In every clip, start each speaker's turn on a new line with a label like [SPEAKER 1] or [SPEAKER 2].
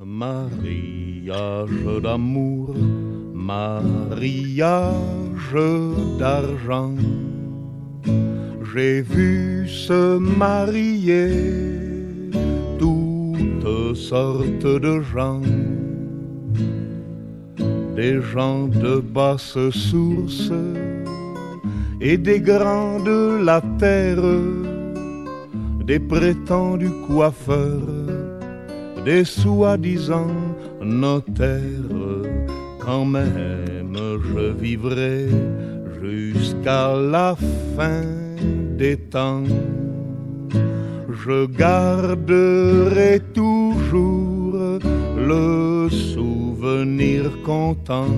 [SPEAKER 1] Mariage d'amour, mariage d'argent. J'ai vu se marier toutes sortes de gens, des gens de basse source et des grands de la terre, des prétendus coiffeurs, des soi-disant notaires. Quand même je vivrai jusqu'à la fin des temps. Je garderai toujours le souvenir content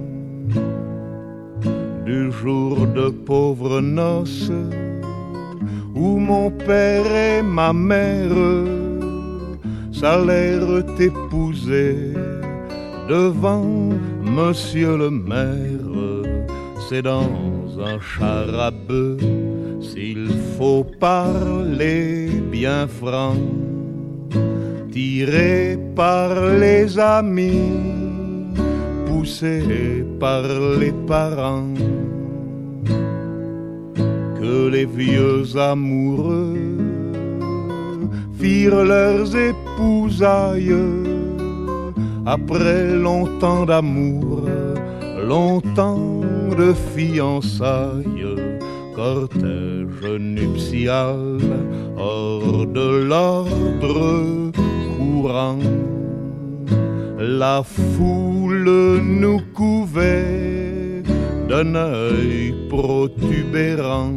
[SPEAKER 1] du jour de pauvres noces où mon père et ma mère s'allèrent épouser devant monsieur le maire. C'est dans un char à bœuf, s'il faut parler bien franc, tiré par les amis, poussé par les parents, que les vieux amoureux firent leurs épousailles après longtemps d'amour, longtemps de fiançailles, cortège nuptial hors de l'ordre courant. La foule nous couvait d'un œil protubérant.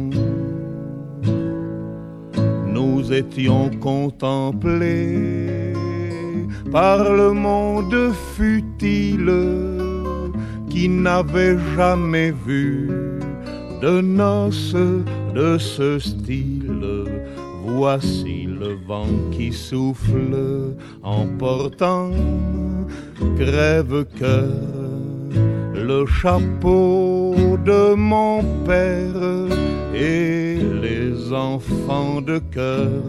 [SPEAKER 1] Nous étions contemplés par le monde futile qui n'avait jamais vu de noces de ce style. Voici le vent qui souffle, emportant crève-cœur le chapeau de mon père et les enfants de cœur.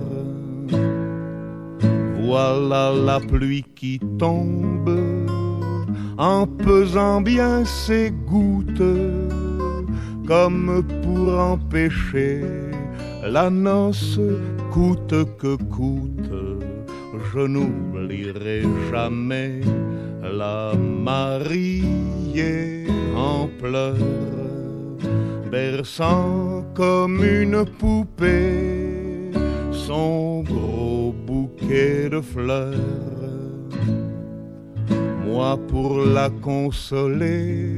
[SPEAKER 1] Voilà la pluie qui tombe en pesant bien ses gouttes, comme pour empêcher la noce coûte que coûte. Je n'oublierai jamais la mariée en pleurs, berçant comme une poupée son gros bouquet de fleurs. Moi pour la consoler,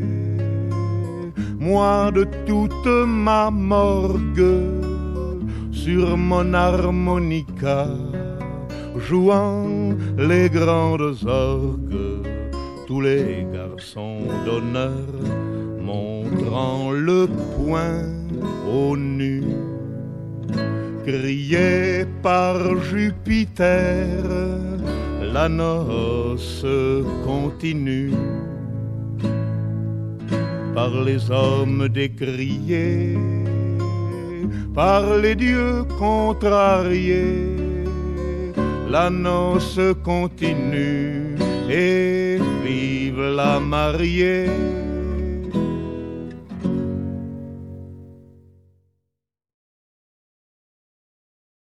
[SPEAKER 1] moi de toute ma morgue, sur mon harmonica, jouant les grandes orgues, tous les garçons d'honneur montrant le poing au nu, criaient par Jupiter, la noce continue. Par les hommes décriés, par les dieux contrariés, la noce continue et vive la mariée.